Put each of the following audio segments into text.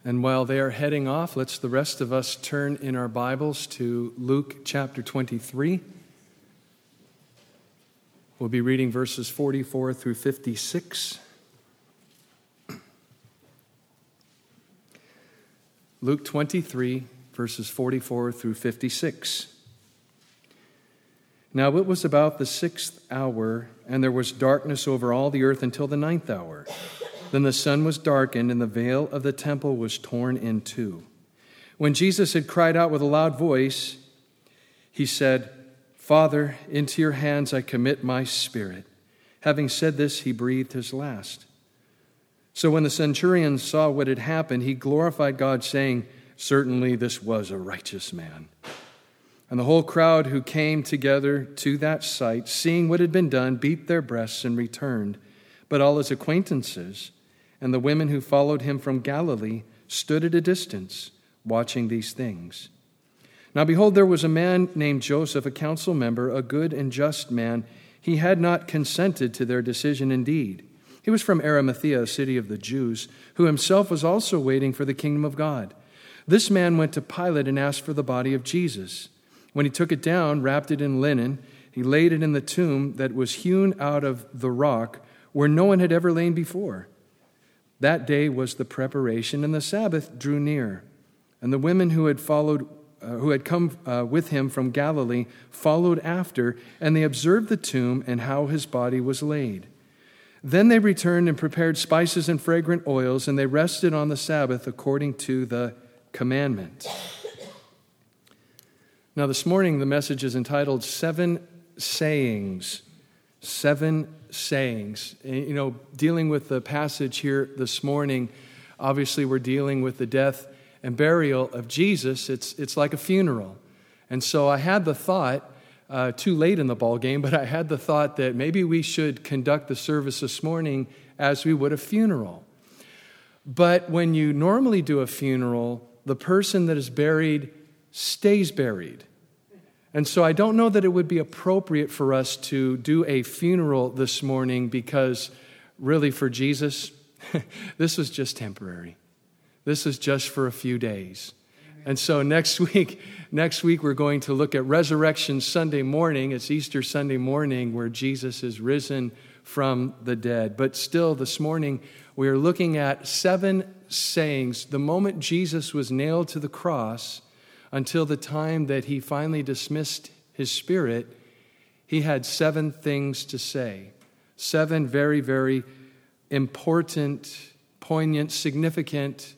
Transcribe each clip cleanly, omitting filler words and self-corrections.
And while they are heading off, let's the rest of us turn in our Bibles to Luke chapter 23. We'll be reading verses 44 through 56. Luke 23, verses 44 through 56. Now it was about the 6th hour, and there was darkness over all the earth until the 9th hour. Then the sun was darkened, and the veil of the temple was torn in two. When Jesus had cried out with a loud voice, he said, "Father, into your hands I commit my spirit." Having said this, he breathed his last. So when the centurion saw what had happened, he glorified God, saying, "Certainly this was a righteous man." And the whole crowd who came together to that sight, seeing what had been done, beat their breasts and returned. But all his acquaintances and the women who followed him from Galilee stood at a distance, watching these things. Now behold, there was a man named Joseph, a council member, a good and just man. He had not consented to their decision indeed. He was from Arimathea, a city of the Jews, who himself was also waiting for the kingdom of God. This man went to Pilate and asked for the body of Jesus. When he took it down, wrapped it in linen, he laid it in the tomb that was hewn out of the rock, where no one had ever lain before. That day was the preparation, and the Sabbath drew near. And the women who had come with him from Galilee followed after, and they observed the tomb and how his body was laid. Then they returned and prepared spices and fragrant oils, and they rested on the Sabbath according to the commandment. Now this morning the message is entitled Seven Sayings. Seven Sayings. You know, dealing with the passage here this morning, obviously we're dealing with the death and burial of Jesus. It's like a funeral. And so I had the thought, too late in the ball game, but I had the thought that maybe we should conduct the service this morning as we would a funeral. But when you normally do a funeral, the person that is buried stays buried. And so I don't know that it would be appropriate for us to do a funeral this morning because really for Jesus, this was just temporary. This is just for a few days. And so next week we're going to look at Resurrection Sunday morning. It's Easter Sunday morning where Jesus is risen from the dead. But still this morning we are looking at seven sayings. The moment Jesus was nailed to the cross, until the time that he finally dismissed his spirit, he had seven things to say. Seven very, very important, poignant, significant,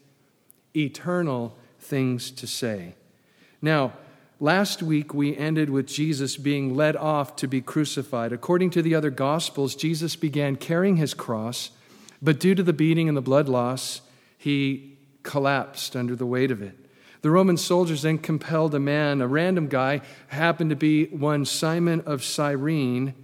eternal things to say. Now, last week we ended with Jesus being led off to be crucified. According to the other Gospels, Jesus began carrying his cross, but due to the beating and the blood loss, he collapsed under the weight of it. The Roman soldiers then compelled a man, a random guy, happened to be one Simon of Cyrene.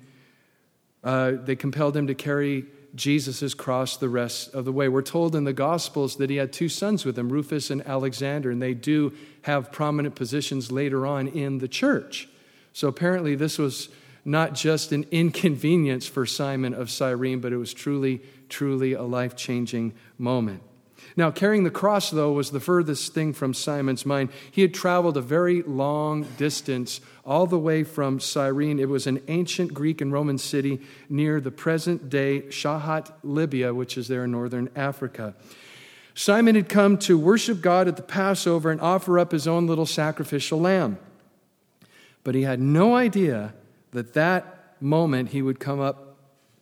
They compelled him to carry Jesus' cross the rest of the way. We're told in the Gospels that he had two sons with him, Rufus and Alexander, and they do have prominent positions later on in the church. So apparently this was not just an inconvenience for Simon of Cyrene, but it was truly, truly a life-changing moment. Now, carrying the cross, though, was the furthest thing from Simon's mind. He had traveled a very long distance all the way from Cyrene. It was an ancient Greek and Roman city near the present-day Shahat, Libya, which is there in northern Africa. Simon had come to worship God at the Passover and offer up his own little sacrificial lamb. But he had no idea that moment he would come up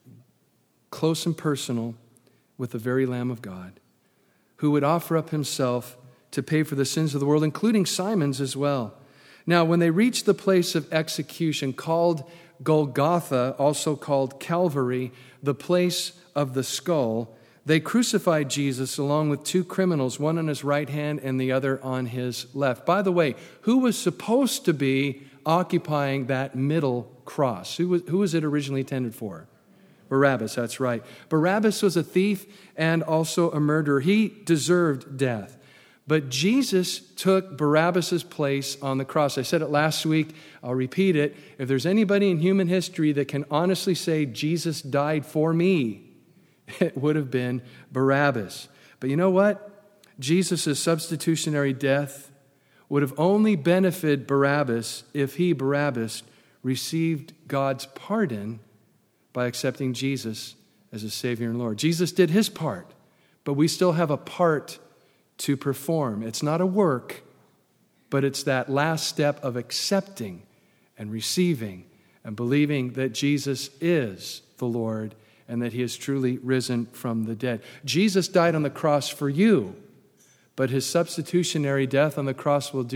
close and personal with the very Lamb of God, who would offer up himself to pay for the sins of the world, including Simon's as well. Now, when they reached the place of execution called Golgotha, also called Calvary, the place of the skull, they crucified Jesus along with two criminals, one on his right hand and the other on his left. By the way, who was supposed to be occupying that middle cross? Who was it originally intended for? Barabbas, that's right. Barabbas was a thief and also a murderer. He deserved death. But Jesus took Barabbas' place on the cross. I said it last week. I'll repeat it. If there's anybody in human history that can honestly say, Jesus died for me, it would have been Barabbas. But you know what? Jesus' substitutionary death would have only benefited Barabbas if he, Barabbas, received God's pardon by accepting Jesus as his Savior and Lord. Jesus did his part, but we still have a part to perform. It's not a work, but it's that last step of accepting and receiving and believing that Jesus is the Lord and that he is truly risen from the dead. Jesus died on the cross for you, but his substitutionary death on the cross will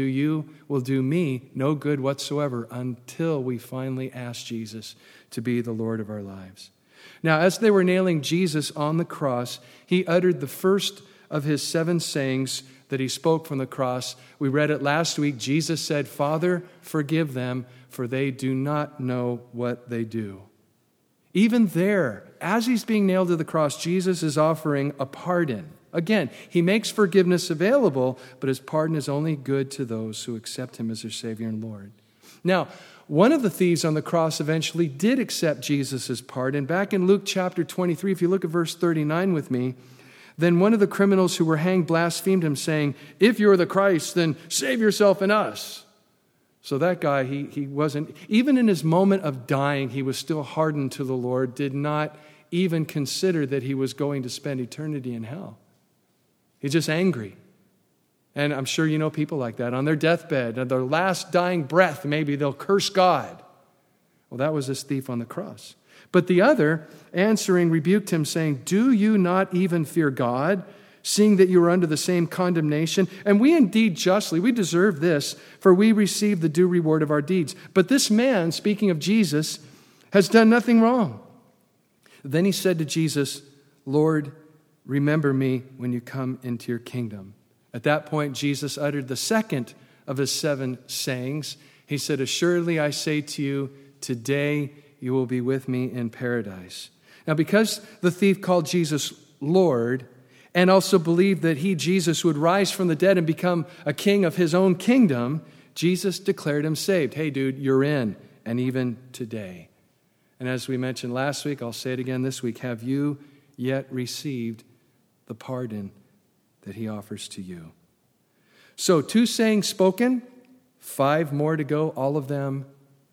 do me no good whatsoever until we finally ask Jesus to be the Lord of our lives. Now, as they were nailing Jesus on the cross, he uttered the first of his 7 sayings that he spoke from the cross. We read it last week. Jesus said, "Father, forgive them, for they do not know what they do." Even there, as he's being nailed to the cross, Jesus is offering a pardon. Again, he makes forgiveness available, but his pardon is only good to those who accept him as their Savior and Lord. Now, one of the thieves on the cross eventually did accept Jesus' pardon. Back in Luke chapter 23, if you look at verse 39 with me, then one of the criminals who were hanged blasphemed him, saying, "If you're the Christ, then save yourself and us." So that guy, he wasn't, even in his moment of dying, he was still hardened to the Lord, did not even consider that he was going to spend eternity in hell. He's just angry. And I'm sure you know people like that. On their deathbed, on their last dying breath, maybe they'll curse God. Well, that was this thief on the cross. But the other, answering, rebuked him, saying, "Do you not even fear God, seeing that you are under the same condemnation? And we indeed justly, we deserve this, for we receive the due reward of our deeds. But this man," speaking of Jesus, "has done nothing wrong." Then he said to Jesus, "Lord, remember me when you come into your kingdom." At that point, Jesus uttered the second of his 7 sayings. He said, "Assuredly I say to you, today you will be with me in paradise." Now, because the thief called Jesus Lord and also believed that he, Jesus, would rise from the dead and become a king of his own kingdom, Jesus declared him saved. Hey, dude, you're in, and even today. And as we mentioned last week, I'll say it again this week, have you yet received the pardon that he offers to you? So 2 sayings spoken, 5 more to go, all of them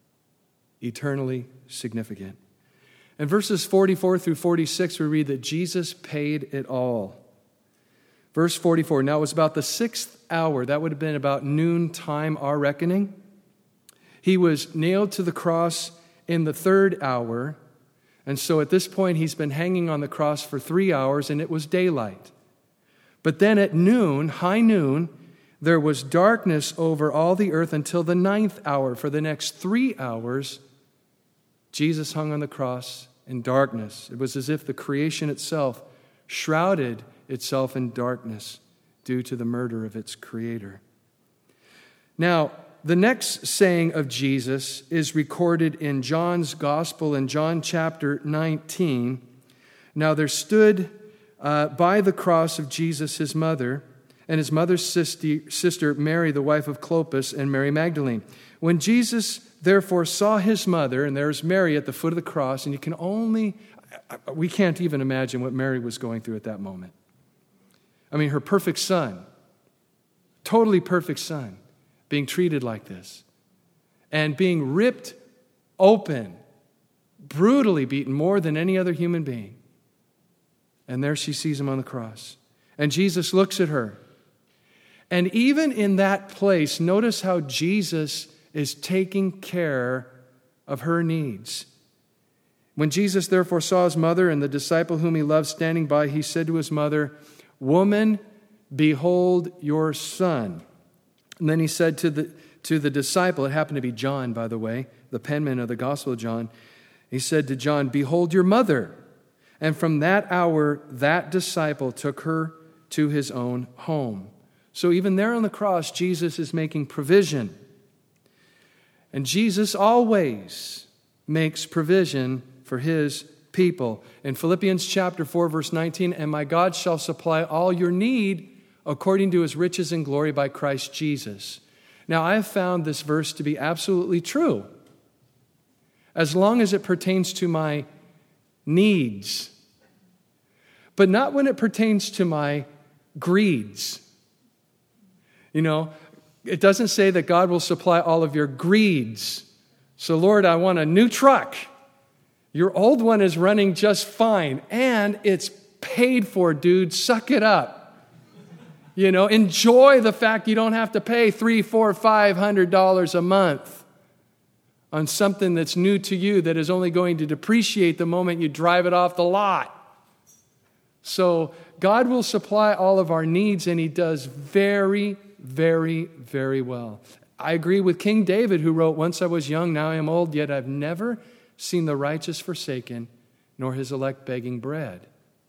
eternally significant. In verses 44 through 46, we read that Jesus paid it all. Verse 44, now it was about the 6th hour, that would have been about noon time, our reckoning. He was nailed to the cross in the 3rd hour, and so at this point he's been hanging on the cross for 3 hours, and it was daylight. But then at noon, high noon, there was darkness over all the earth until the 9th hour. For the next 3 hours, Jesus hung on the cross in darkness. It was as if the creation itself shrouded itself in darkness due to the murder of its creator. Now, the next saying of Jesus is recorded in John's Gospel in John chapter 19. Now there stood by the cross of Jesus his mother, and his mother's sister Mary, the wife of Clopas, and Mary Magdalene. When Jesus therefore saw his mother, and there's Mary at the foot of the cross, and we can't even imagine what Mary was going through at that moment. I mean, her perfect son, totally perfect son, being treated like this, and being ripped open, brutally beaten more than any other human being. And there she sees him on the cross. And Jesus looks at her. And even in that place, notice how Jesus is taking care of her needs. When Jesus therefore saw his mother and the disciple whom he loved standing by, he said to his mother, "Woman, behold your son." And then he said to the disciple, it happened to be John, by the way, the penman of the Gospel of John, he said to John, "Behold your mother." And from that hour, that disciple took her to his own home. So even there on the cross, Jesus is making provision. And Jesus always makes provision for his people. In Philippians chapter 4, verse 19, "And my God shall supply all your need according to his riches and glory by Christ Jesus." Now, I have found this verse to be absolutely true, as long as it pertains to my needs, but not when it pertains to my greeds. It doesn't say that God will supply all of your greeds. So, Lord, I want a new truck. Your old one is running just fine, and it's paid for, dude. Suck it up. Enjoy the fact you don't have to pay $300, $400, $500 a month on something that's new to you that is only going to depreciate the moment you drive it off the lot. So God will supply all of our needs, and He does very, very, very well. I agree with King David, who wrote, "Once I was young, now I am old, yet I've never seen the righteous forsaken, nor his elect begging bread."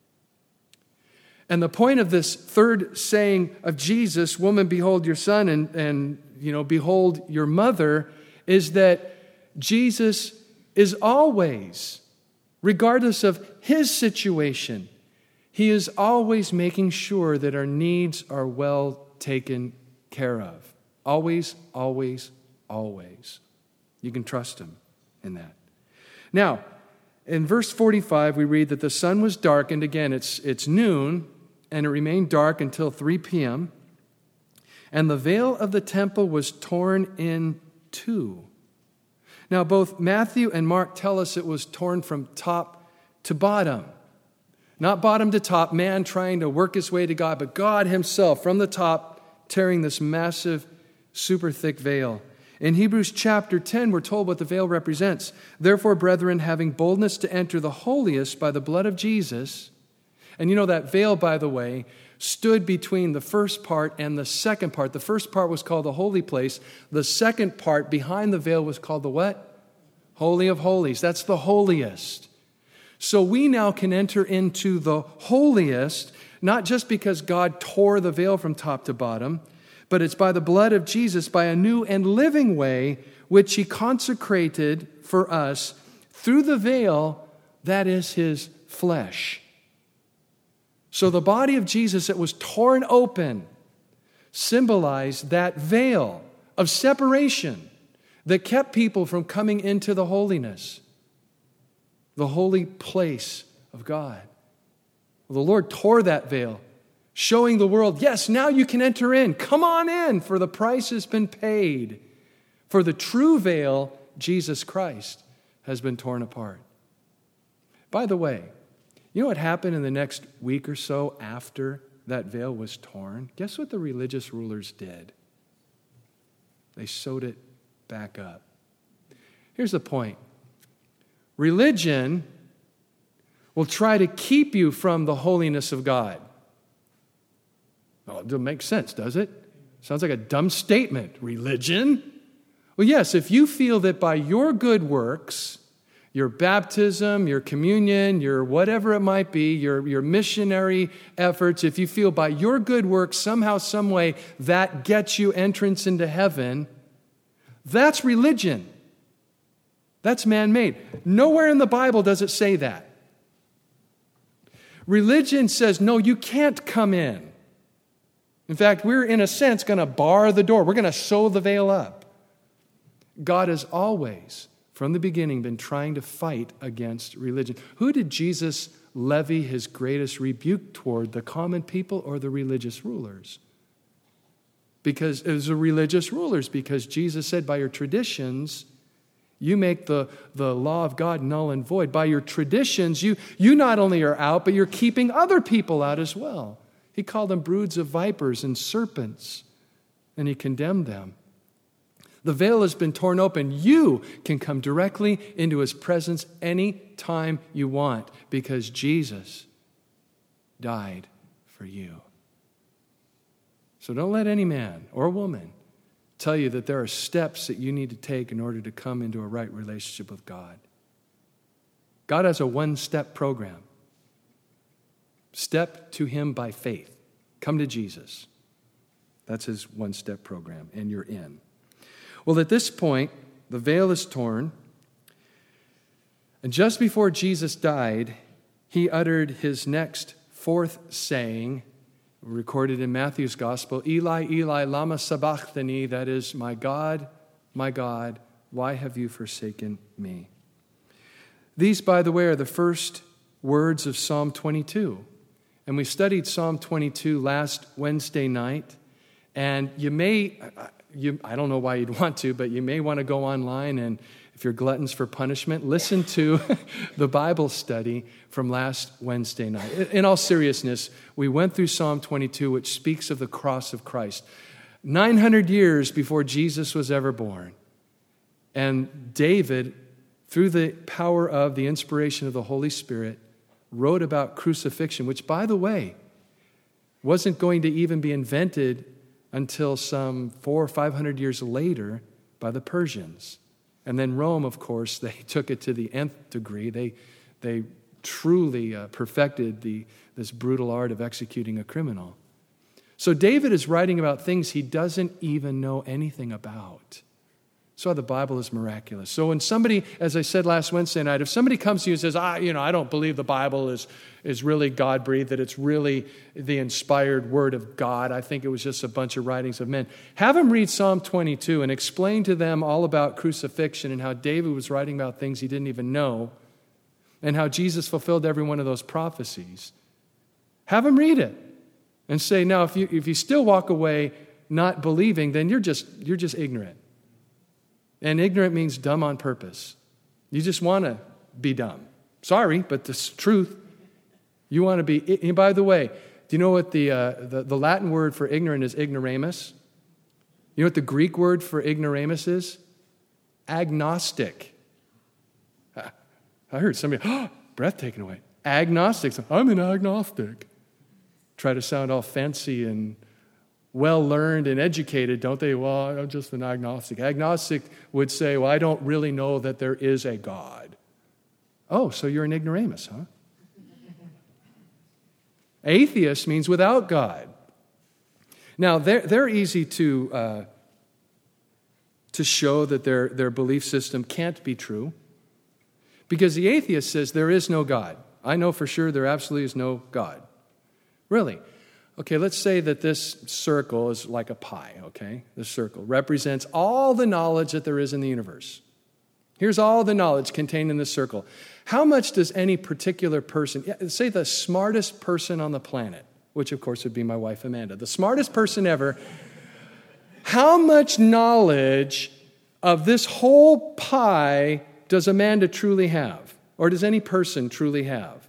And the point of this third saying of Jesus, "Woman, behold your son," and behold your mother, is that Jesus is always, regardless of his situation, He is always making sure that our needs are well taken care of. Always, always, always. You can trust Him in that. Now, in verse 45, we read that the sun was darkened. Again, it's noon, and it remained dark until 3 p.m. And the veil of the temple was torn in two. Now, both Matthew and Mark tell us it was torn from top to bottom. Not bottom to top, man trying to work his way to God, but God Himself from the top tearing this massive, super thick veil. In Hebrews chapter 10, we're told what the veil represents. "Therefore, brethren, having boldness to enter the holiest by the blood of Jesus," and that veil, by the way, stood between the first part and the second part. The first part was called the holy place. The second part behind the veil was called the what? Holy of holies. That's the holiest. So we now can enter into the holiest, not just because God tore the veil from top to bottom, but it's by the blood of Jesus, by a new and living way, which He consecrated for us through the veil that is His flesh. So the body of Jesus that was torn open symbolized that veil of separation that kept people from coming into the holiness, the holy place of God. Well, the Lord tore that veil, showing the world, yes, now you can enter in. Come on in, for the price has been paid. For the true veil, Jesus Christ, has been torn apart. By the way, you know what happened in the next week or so after that veil was torn? Guess what the religious rulers did? They sewed it back up. Here's the point. Religion will try to keep you from the holiness of God. Well, it doesn't make sense, does it? Sounds like a dumb statement. Religion? Well, yes, if you feel that by your good works, your baptism, your communion, your whatever it might be, your missionary efforts, if you feel by your good works somehow, some way, that gets you entrance into heaven, that's religion. That's man-made. Nowhere in the Bible does it say that. Religion says, no, you can't come in. In fact, we're in a sense going to bar the door. We're going to sew the veil up. God has always, from the beginning, been trying to fight against religion. Who did Jesus levy His greatest rebuke toward, the common people or the religious rulers? Because it was the religious rulers, because Jesus said, by your traditions, you make the law of God null and void. By your traditions, you not only are out, but you're keeping other people out as well. He called them broods of vipers and serpents, and He condemned them. The veil has been torn open. You can come directly into His presence any time you want because Jesus died for you. So don't let any man or woman tell you that there are steps that you need to take in order to come into a right relationship with God. God has a one-step program. Step to Him by faith. Come to Jesus. That's His one-step program, and you're in. Well, at this point, the veil is torn, and just before Jesus died, He uttered His next fourth saying, recorded in Matthew's Gospel, Eli, Eli, lama sabachthani, that is, my God, why have you forsaken me? These, by the way, are the first words of Psalm 22. And we studied Psalm 22 last Wednesday night, And I don't know why you'd want to, but you may want to go online and, if you're gluttons for punishment, listen to the Bible study from last Wednesday night. In all seriousness, we went through Psalm 22, which speaks of the cross of Christ. 900 years before Jesus was ever born. And David, through the power of the inspiration of the Holy Spirit, wrote about crucifixion, which, by the way, wasn't going to even be invented until some 400 or 500 years later by the Persians. And then Rome, of course, they took it to the nth degree. They truly perfected this brutal art of executing a criminal. So David is writing about things he doesn't even know anything about. That's why the Bible is miraculous. So when somebody, as I said last Wednesday night, if somebody comes to you and says, I don't believe the Bible is really God-breathed, that it's really the inspired word of God, I think it was just a bunch of writings of men, have them read Psalm 22 and explain to them all about crucifixion and how David was writing about things he didn't even know and how Jesus fulfilled every one of those prophecies. Have them read it and say, now, if you still walk away not believing, then you're just ignorant. And ignorant means dumb on purpose. You just want to be dumb. Sorry, but the truth. You want to be. And by the way, do you know what the Latin word for ignorant is? Ignoramus. You know what the Greek word for ignoramus is? Agnostic. I heard somebody, breath taken away. Agnostic. I'm an agnostic. Try to sound all fancy and well-learned and educated, don't they? Well, I'm just an agnostic. Agnostic would say, well, I don't really know that there is a God. Oh, so you're an ignoramus, huh? Atheist means without God. Now, they're easy to show that their belief system can't be true because the atheist says there is no God. I know for sure there absolutely is no God. Really? Okay, let's say that this circle is like a pie, okay? This circle represents all the knowledge that there is in the universe. Here's all the knowledge contained in this circle. How much does any particular person, say the smartest person on the planet, which of course would be my wife Amanda, the smartest person ever, how much knowledge of this whole pie does Amanda truly have? Or does any person truly have?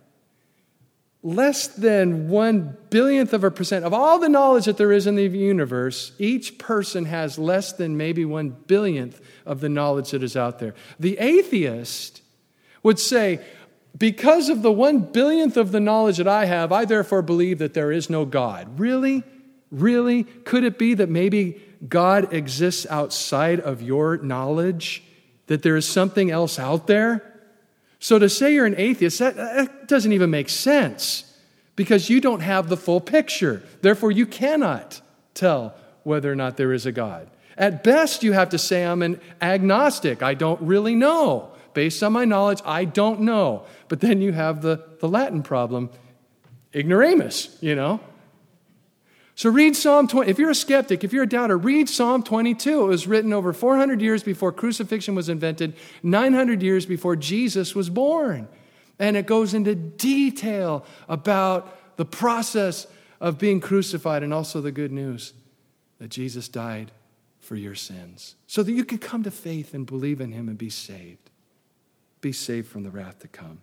Less than 1/1000% of all the knowledge that there is in the universe, each person has less than maybe 1/100000th of the knowledge that is out there. The atheist would say, because of the 1/100000th of the knowledge that I have, I therefore believe that there is no God. Really? Really? Could it be that maybe God exists outside of your knowledge? That there is something else out there? So to say you're an atheist, that doesn't even make sense because you don't have the full picture. Therefore, you cannot tell whether or not there is a God. At best, you have to say I'm an agnostic. I don't really know. Based on my knowledge, I don't know. But then you have the Latin problem, ignoramus, So read Psalm 20. If you're a skeptic, if you're a doubter, read Psalm 22. It was written over 400 years before crucifixion was invented, 900 years before Jesus was born. And it goes into detail about the process of being crucified and also the good news that Jesus died for your sins so that you can come to faith and believe in him and be saved. Be saved from the wrath to come.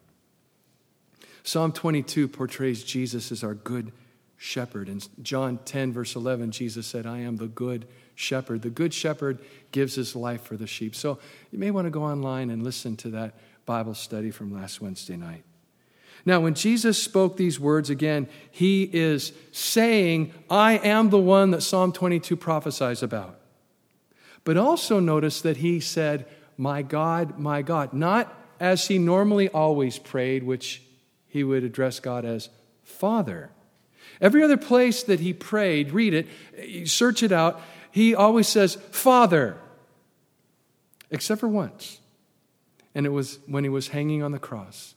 Psalm 22 portrays Jesus as our good shepherd. In John 10, verse 11, Jesus said, I am the good shepherd. The good shepherd gives his life for the sheep. So you may want to go online and listen to that Bible study from last Wednesday night. Now, when Jesus spoke these words again, he is saying, I am the one that Psalm 22 prophesies about. But also notice that he said, my God, not as he normally always prayed, which he would address God as Father. Every other place that he prayed, read it, search it out, he always says, Father, except for once. And it was when he was hanging on the cross.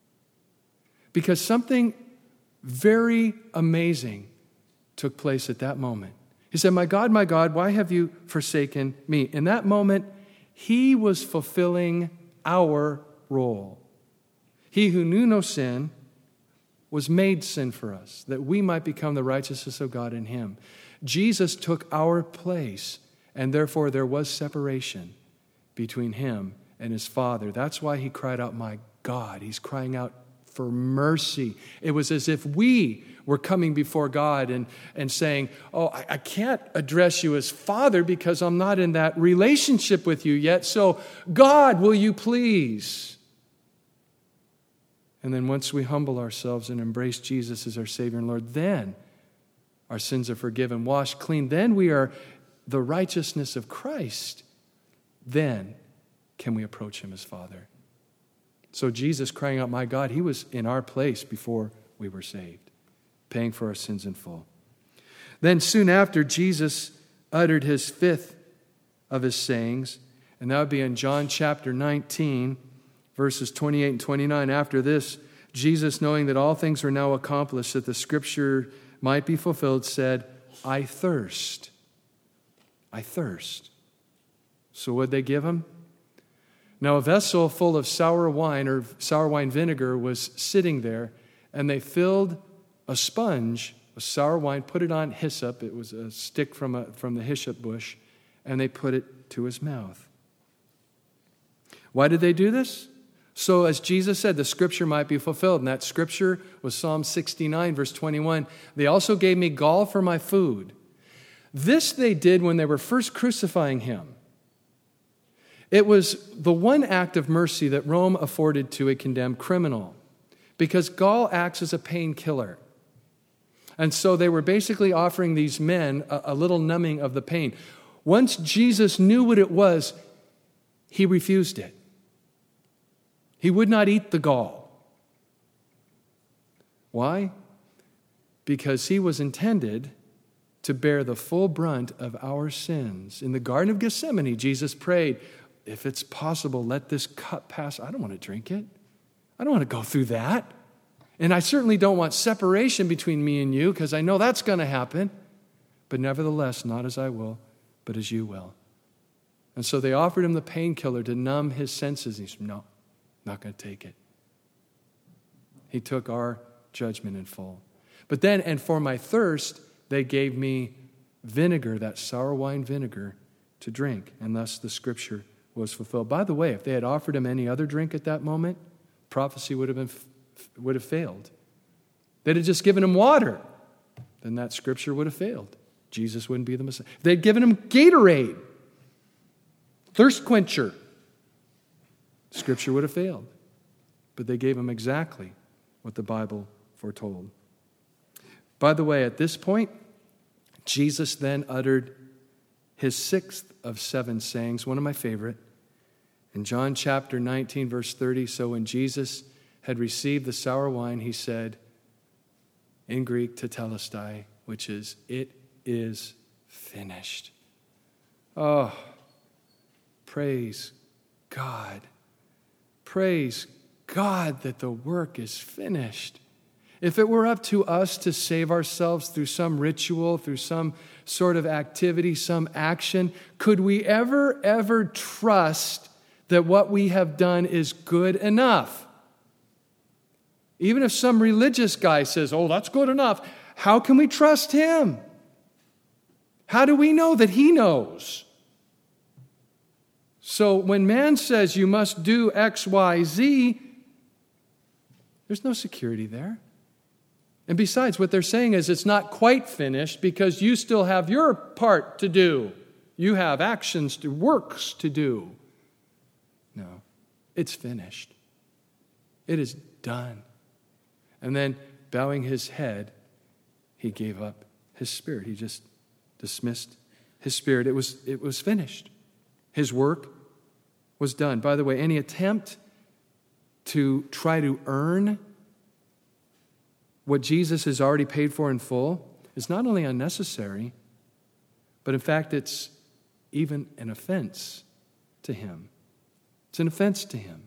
Because something very amazing took place at that moment. He said, my God, why have you forsaken me? In that moment, he was fulfilling our role. He who knew no sin was made sin for us, that we might become the righteousness of God in him. Jesus took our place, and therefore there was separation between him and his Father. That's why he cried out, "My God." He's crying out for mercy. It was as if we were coming before God and saying, "Oh, I can't address you as Father because I'm not in that relationship with you yet. So, God, will you please?" And then once we humble ourselves and embrace Jesus as our Savior and Lord, then our sins are forgiven, washed clean. Then we are the righteousness of Christ. Then can we approach him as Father. So Jesus crying out, "My God," he was in our place before we were saved, paying for our sins in full. Then soon after, Jesus uttered his fifth of his sayings, and that would be in John chapter 19, verses 28 and 29. After this, Jesus, knowing that all things were now accomplished, that the scripture might be fulfilled, said, "I thirst. I thirst." So what'd they give him? Now a vessel full of sour wine or sour wine vinegar was sitting there, and they filled a sponge of sour wine, put it on hyssop. It was a stick from the hyssop bush, and they put it to his mouth. Why did they do this? So as Jesus said, the scripture might be fulfilled. And that scripture was Psalm 69, verse 21. "They also gave me gall for my food." This they did when they were first crucifying him. It was the one act of mercy that Rome afforded to a condemned criminal, because gall acts as a painkiller. And so they were basically offering these men a little numbing of the pain. Once Jesus knew what it was, he refused it. He would not eat the gall. Why? Because he was intended to bear the full brunt of our sins. In the Garden of Gethsemane, Jesus prayed, "If it's possible, let this cup pass." I don't want to drink it. I don't want to go through that. And I certainly don't want separation between me and you, because I know that's going to happen. But nevertheless, not as I will, but as you will. And so they offered him the painkiller to numb his senses. He said, "No, not going to take it." He took our judgment in full. But then, "And for my thirst, they gave me vinegar," that sour wine vinegar, "to drink." And thus the scripture was fulfilled. By the way, if they had offered him any other drink at that moment, prophecy would have failed. They'd have just given him water, then that scripture would have failed. Jesus wouldn't be the Messiah. If they'd given him Gatorade, thirst quencher, scripture would have failed. But they gave him exactly what the Bible foretold. By the way, at this point, Jesus then uttered his sixth of 7 sayings, one of my favorite. In John chapter 19, verse 30, "So when Jesus had received the sour wine, he said," in Greek, tetelestai, which is, "It is finished." Oh, praise God. Praise God that the work is finished. If it were up to us to save ourselves through some ritual, through some sort of activity, some action, could we ever trust that what we have done is good enough? Even if some religious guy says, "Oh, that's good enough," how can we trust him? How do we know that he knows? So when man says you must do X, Y, Z, there's no security there. And besides, what they're saying is it's not quite finished because you still have your part to do. You have actions to, works to do. No, it's finished. It is done. And then, bowing his head, he gave up his spirit. He just dismissed his spirit. It was finished. His work was done. By the way, any attempt to try to earn what Jesus has already paid for in full is not only unnecessary, but in fact, it's even an offense to him. It's an offense to him.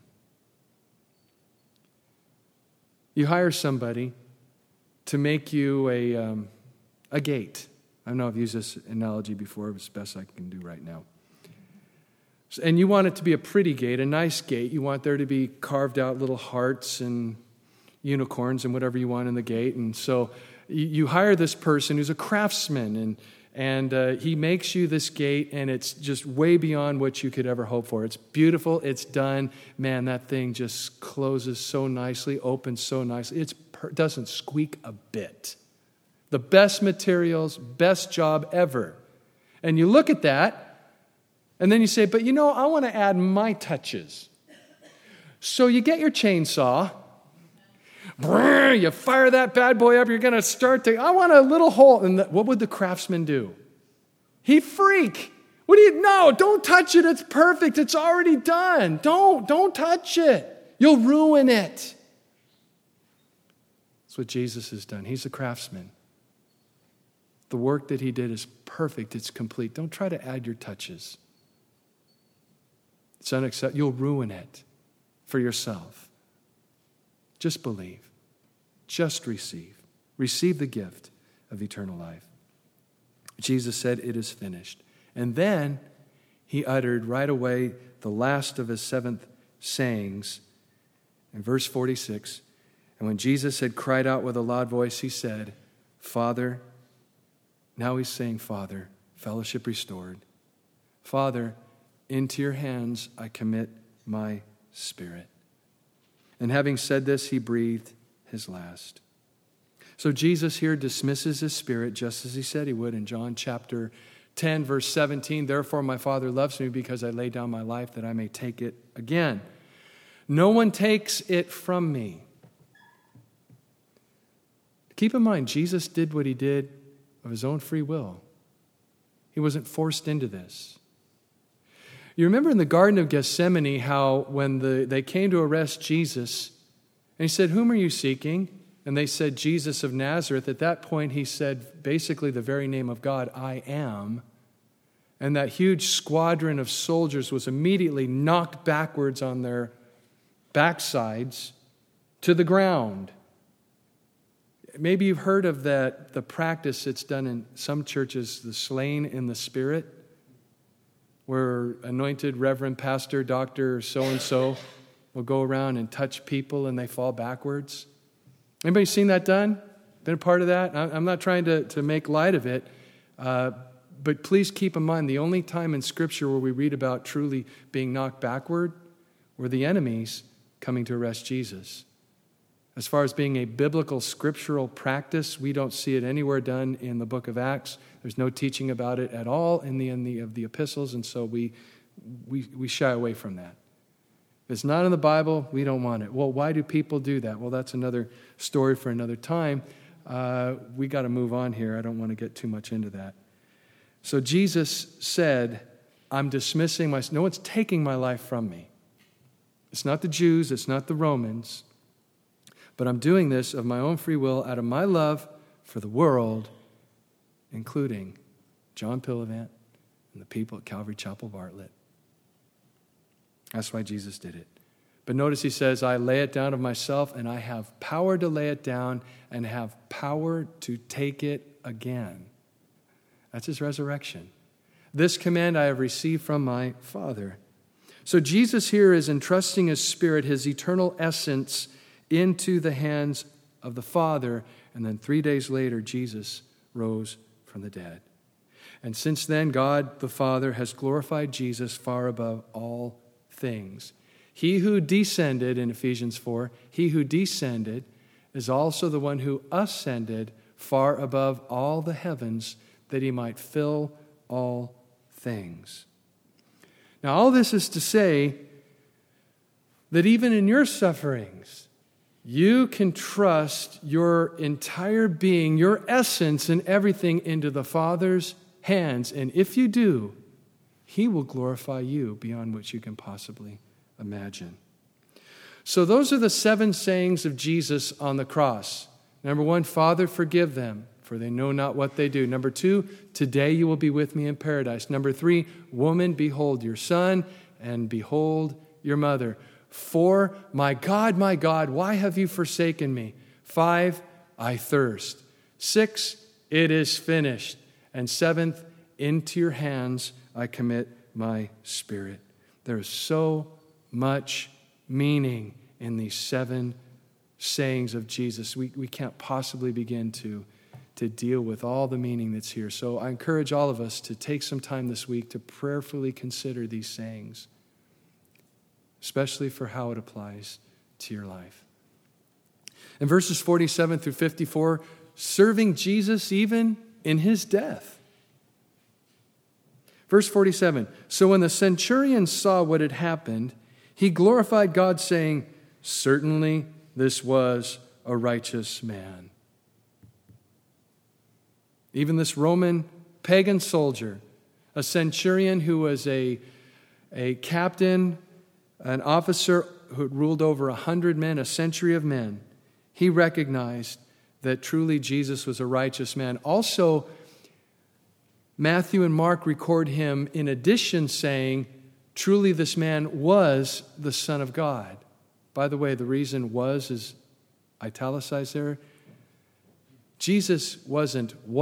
You hire somebody to make you a gate. I know I've used this analogy before, but it's the best I can do right now. And you want it to be a pretty gate, a nice gate. You want there to be carved out little hearts and unicorns and whatever you want in the gate. And so you hire this person who's a craftsman, And he makes you this gate, and it's just way beyond what you could ever hope for. It's beautiful. It's done. Man, that thing just closes so nicely, opens so nicely. It doesn't squeak a bit. The best materials, best job ever. And you look at that, and then you say, but I want to add my touches. So you get your chainsaw, you fire that bad boy up, you're going to I want a little hole. And what would the craftsman do? He'd freak. No, don't touch it. It's perfect. It's already done. Don't touch it. You'll ruin it. That's what Jesus has done. He's a craftsman. The work that he did is perfect. It's complete. Don't try to add your touches. It's unacceptable. You'll ruin it for yourself. Just believe. Just receive. Receive the gift of eternal life. Jesus said, it is finished. And then he uttered right away the last of his 7th sayings in verse 46. And when Jesus had cried out with a loud voice, he said, Father, now he's saying, Father, fellowship restored. Father, into your hands I commit my spirit. And having said this, he breathed his last. So Jesus here dismisses his spirit just as he said he would in John chapter 10, verse 17. Therefore my Father loves me because I lay down my life that I may take it again. No one takes it from me. Keep in mind, Jesus did what he did of his own free will. He wasn't forced into this. You remember in the Garden of Gethsemane how when they came to arrest Jesus, and he said, whom are you seeking? And they said, Jesus of Nazareth. At that point, he said basically the very name of God, I am. And that huge squadron of soldiers was immediately knocked backwards on their backsides to the ground. Maybe you've heard of the practice that's done in some churches, the slain in the spirit, where anointed reverend pastor, doctor, so-and-so will go around and touch people and they fall backwards. Anybody seen that done? Been a part of that? I'm not trying to make light of it, but please keep in mind the only time in Scripture where we read about truly being knocked backward were the enemies coming to arrest Jesus. As far as being a biblical scriptural practice, we don't see it anywhere done in the book of Acts. There's no teaching about it at all in the epistles, and so we shy away from that. If it's not in the Bible, we don't want it. Well, why do people do that? Well, that's another story for another time. We got to move on here. I don't want to get too much into that. So Jesus said, I'm dismissing no one's taking my life from me. It's not the Jews, it's not the Romans. But I'm doing this of my own free will out of my love for the world, including John Pillivant and the people at Calvary Chapel Bartlett. That's why Jesus did it. But notice he says, I lay it down of myself, and I have power to lay it down and have power to take it again. That's his resurrection. This command I have received from my Father. So Jesus here is entrusting his spirit, his eternal essence, into the hands of the Father, and then 3 days later, Jesus rose from the dead. And since then, God the Father has glorified Jesus far above all things. He who descended, in Ephesians 4, he who descended is also the one who ascended far above all the heavens, that he might fill all things. Now, all this is to say that even in your sufferings, you can trust your entire being, your essence and everything into the Father's hands. And if you do, he will glorify you beyond what you can possibly imagine. So those are the 7 sayings of Jesus on the cross. Number 1, Father, forgive them, for they know not what they do. Number 2, today you will be with me in paradise. Number 3, woman, behold your son, and behold your mother. 4, my God, why have you forsaken me? 5, I thirst. 6, it is finished. And 7th, into your hands I commit my spirit. There is so much meaning in these 7 sayings of Jesus. We can't possibly begin to to deal with all the meaning that's here. So I encourage all of us to take some time this week to prayerfully consider these sayings, especially for how it applies to your life. In verses 47 through 54, serving Jesus even in his death. Verse 47, so when the centurion saw what had happened, he glorified God, saying, certainly this was a righteous man. Even this Roman pagan soldier, a centurion who was a captain, an officer who had ruled over 100 men, a century of men, he recognized that truly Jesus was a righteous man. Also, Matthew and Mark record him in addition saying, truly this man was the Son of God. By the way, the reason was is italicized there. Jesus was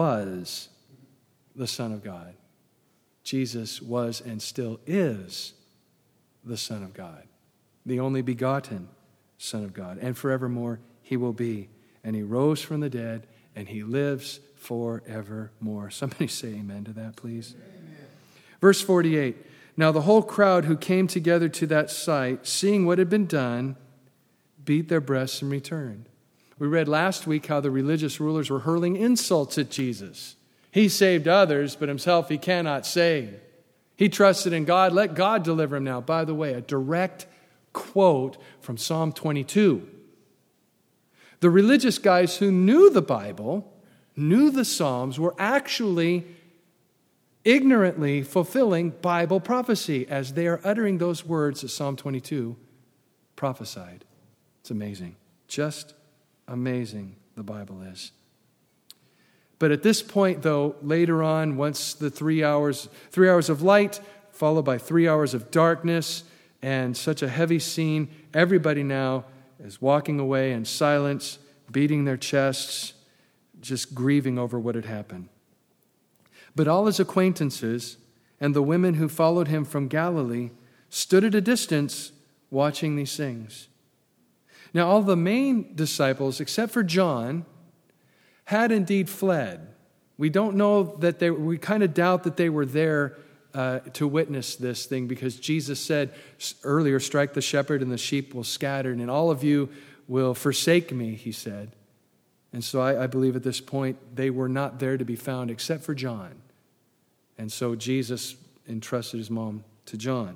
the Son of God. Jesus was and still is the Son of God, the only begotten Son of God. And forevermore he will be. And he rose from the dead, and he lives forevermore. Somebody say amen to that, please. Amen. Verse 48, now the whole crowd who came together to that sight, seeing what had been done, beat their breasts and returned. We read last week how the religious rulers were hurling insults at Jesus. He saved others, but himself he cannot save. He trusted in God. Let God deliver him now. By the way, a direct quote from Psalm 22. The religious guys who knew the Bible, knew the Psalms, were actually ignorantly fulfilling Bible prophecy as they are uttering those words that Psalm 22 prophesied. It's amazing. Just amazing, the Bible is. But at this point, though, later on, once the 3 hours of light, followed by 3 hours of darkness, and such a heavy scene, everybody now is walking away in silence, beating their chests, just grieving over what had happened. But all his acquaintances and the women who followed him from Galilee stood at a distance watching these things. Now, all the main disciples, except for John, had indeed fled. We don't know that we kind of doubt that they were there to witness this thing, because Jesus said earlier, strike the shepherd and the sheep will scatter, and all of you will forsake me, he said. And so I believe at this point they were not there to be found except for John. And so Jesus entrusted his mom to John.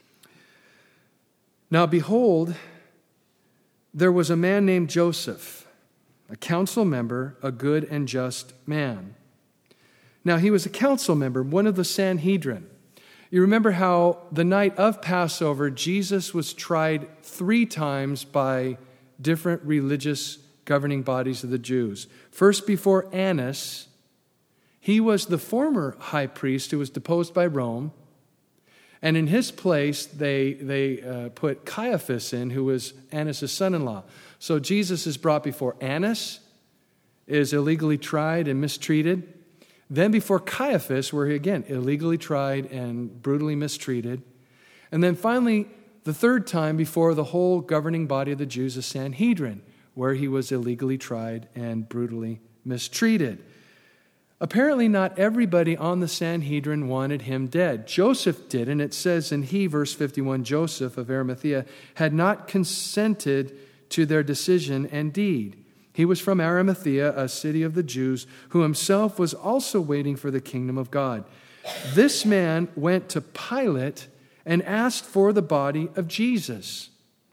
Now behold, there was a man named Joseph, a council member, a good and just man. Now he was a council member, one of the Sanhedrin. You remember how the night of Passover, Jesus was tried 3 times by different religious governing bodies of the Jews. First, before Annas. He was the former high priest who was deposed by Rome. And in his place, they put Caiaphas in, who was Annas' son-in-law. So Jesus is brought before Annas, is illegally tried and mistreated. Then before Caiaphas, where he again illegally tried and brutally mistreated. And then finally, the 3rd time before the whole governing body of the Jews, the Sanhedrin, where he was illegally tried and brutally mistreated. Apparently not everybody on the Sanhedrin wanted him dead. Joseph did, and it says in verse 51, Joseph of Arimathea had not consented to their decision and deed. He was from Arimathea, a city of the Jews, who himself was also waiting for the kingdom of God. This man went to Pilate and asked for the body of Jesus.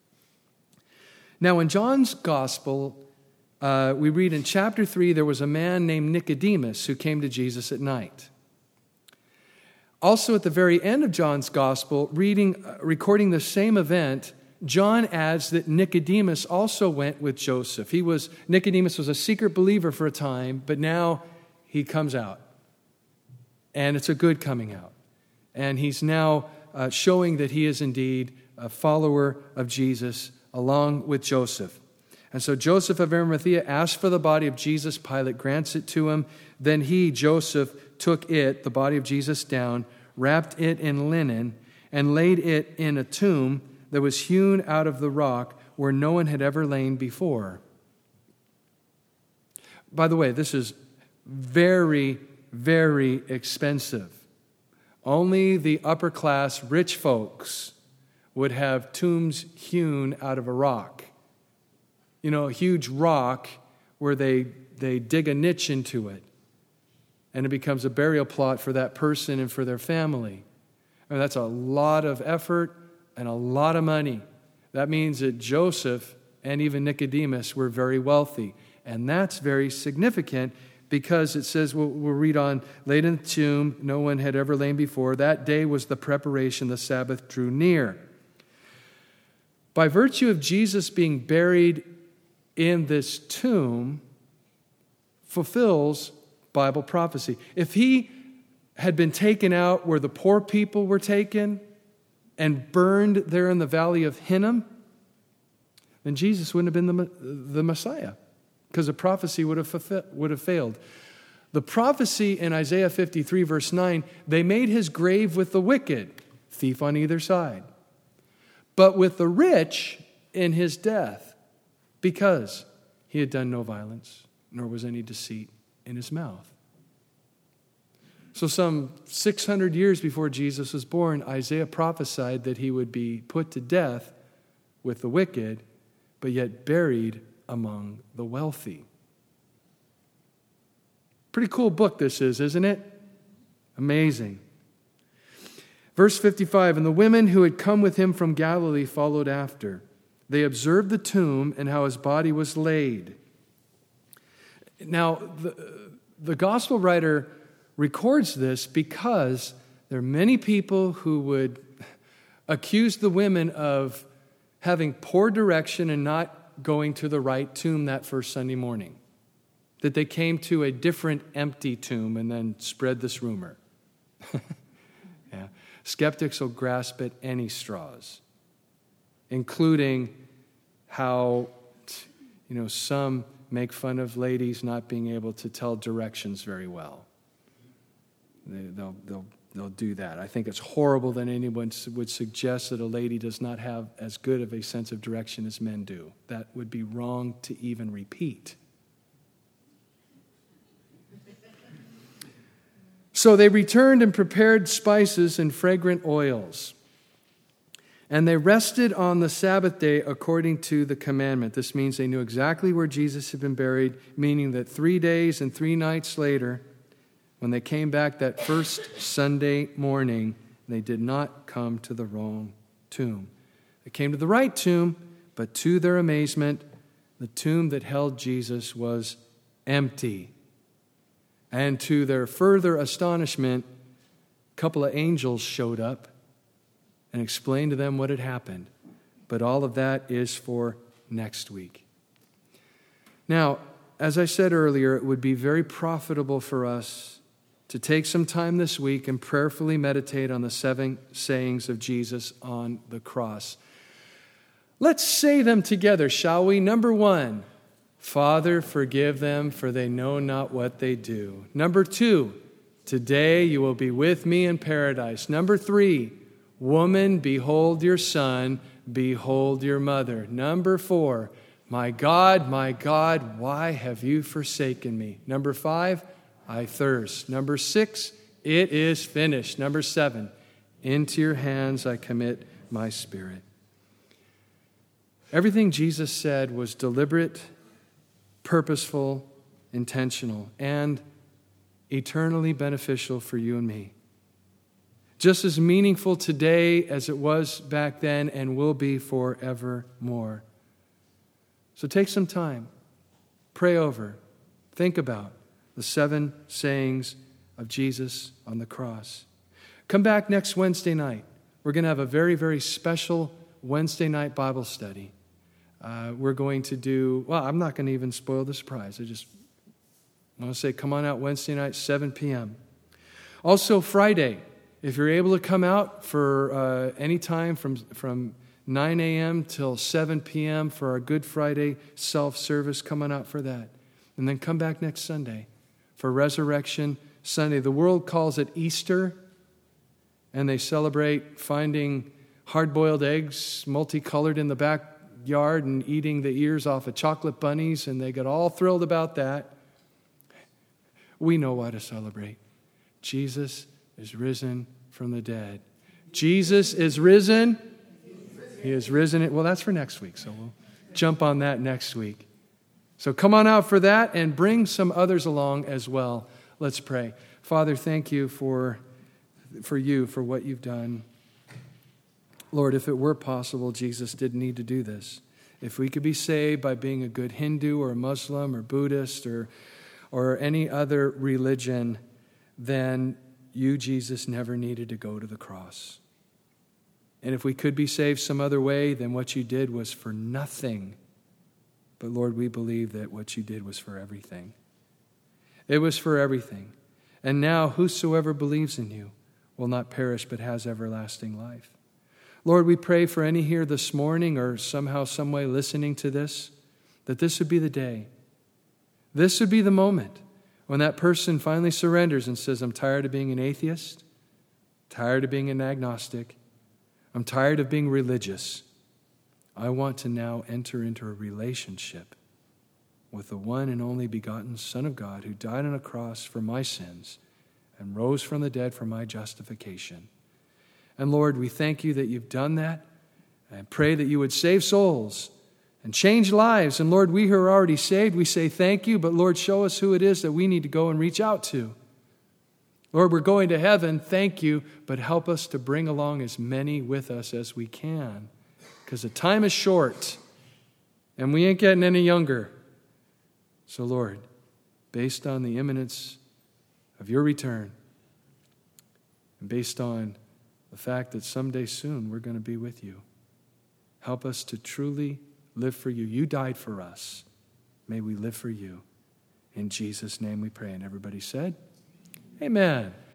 Now in John's gospel, we read in chapter 3, there was a man named Nicodemus who came to Jesus at night. Also at the very end of John's gospel, recording the same event, John adds that Nicodemus also went with Joseph. Nicodemus was a secret believer for a time, but now he comes out. And it's a good coming out. And he's now showing that he is indeed a follower of Jesus along with Joseph. And so Joseph of Arimathea asked for the body of Jesus. Pilate grants it to him. Then he, Joseph, took it, the body of Jesus, down, wrapped it in linen, and laid it in a tomb that was hewn out of the rock where no one had ever lain before. By the way, this is very, very expensive. Only the upper class rich folks would have tombs hewn out of a rock. You know, a huge rock where they dig a niche into it, and it becomes a burial plot for that person and for their family. And that's a lot of effort and a lot of money. That means that Joseph and even Nicodemus were very wealthy. And that's very significant because it says, we'll read on, laid in the tomb, no one had ever lain before. That day was the preparation, the Sabbath drew near. By virtue of Jesus being buried in this tomb, fulfills Bible prophecy. If he had been taken out where the poor people were taken and burned there in the valley of Hinnom, then Jesus wouldn't have been the Messiah, because the prophecy would have failed. The prophecy in Isaiah 53, verse 9, they made his grave with the wicked, thief on either side, but with the rich in his death, because he had done no violence, nor was any deceit in his mouth. So some 600 years before Jesus was born, Isaiah prophesied that he would be put to death with the wicked, but yet buried among the wealthy. Pretty cool book this is, isn't it? Amazing. Verse 55, and the women who had come with him from Galilee followed after. They observed the tomb and how his body was laid. Now, the gospel writer records this because there are many people who would accuse the women of having poor direction and not going to the right tomb that first Sunday morning. That they came to a different empty tomb and then spread this rumor. Yeah. Skeptics will grasp at any straws, including how, some make fun of ladies not being able to tell directions very well. They'll do that. I think it's horrible that anyone would suggest that a lady does not have as good of a sense of direction as men do. That would be wrong to even repeat. So they returned and prepared spices and fragrant oils. And they rested on the Sabbath day according to the commandment. This means they knew exactly where Jesus had been buried, meaning that 3 days and 3 nights later, when they came back that first Sunday morning, they did not come to the wrong tomb. They came to the right tomb, but to their amazement, the tomb that held Jesus was empty. And to their further astonishment, a couple of angels showed up and explained to them what had happened. But all of that is for next week. Now, as I said earlier, it would be very profitable for us to take some time this week and prayerfully meditate on the 7 sayings of Jesus on the cross. Let's say them together, shall we? Number 1, Father, forgive them, for they know not what they do. Number 2, today you will be with me in paradise. Number 3, woman, behold your son, behold your mother. Number 4, my God, why have you forsaken me? Number 5, I thirst. Number 6, it is finished. Number 7, into your hands I commit my spirit. Everything Jesus said was deliberate, purposeful, intentional, and eternally beneficial for you and me. Just as meaningful today as it was back then and will be forevermore. So take some time, pray over, think about the 7 sayings of Jesus on the cross. Come back next Wednesday night. We're going to have a very, very special Wednesday night Bible study. We're going to do, I'm not going to even spoil the surprise. I just want to say, come on out Wednesday night, 7 p.m. Also, Friday, if you're able to come out for any time from 9 a.m. till 7 p.m. for our Good Friday self-service, come on out for that. And then come back next Sunday for Resurrection Sunday. The world calls it Easter, and they celebrate finding hard-boiled eggs multicolored in the backyard and eating the ears off of chocolate bunnies, and they get all thrilled about that. we know why to celebrate. Jesus is risen from the dead. Jesus is risen. He is risen. Well, that's for next week, so we'll jump on that next week. So come on out for that and bring some others along as well. Let's pray. Father, thank you for what you've done. Lord, if it were possible, Jesus didn't need to do this. If we could be saved by being a good Hindu or a Muslim or Buddhist or any other religion, then you, Jesus, never needed to go to the cross. And if we could be saved some other way, then what you did was for nothing. But Lord, we believe that what you did was for everything. It was for everything. And now whosoever believes in you will not perish but has everlasting life. Lord, we pray for any here this morning or somehow, some way listening to this, that this would be the day. This would be the moment when that person finally surrenders and says, I'm tired of being an atheist, tired of being an agnostic, I'm tired of being religious. I want to now enter into a relationship with the one and only begotten Son of God who died on a cross for my sins and rose from the dead for my justification. And Lord, we thank you that you've done that. And pray that you would save souls and change lives. And Lord, we who are already saved, we say thank you. But Lord, show us who it is that we need to go and reach out to. Lord, we're going to heaven. Thank you. But help us to bring along as many with us as we can. Because the time is short. And we ain't getting any younger. So Lord, based on the imminence of your return, and based on the fact that someday soon we're going to be with you, help us to truly live for you. You died for us. May we live for you. In Jesus' name we pray. And everybody said, amen.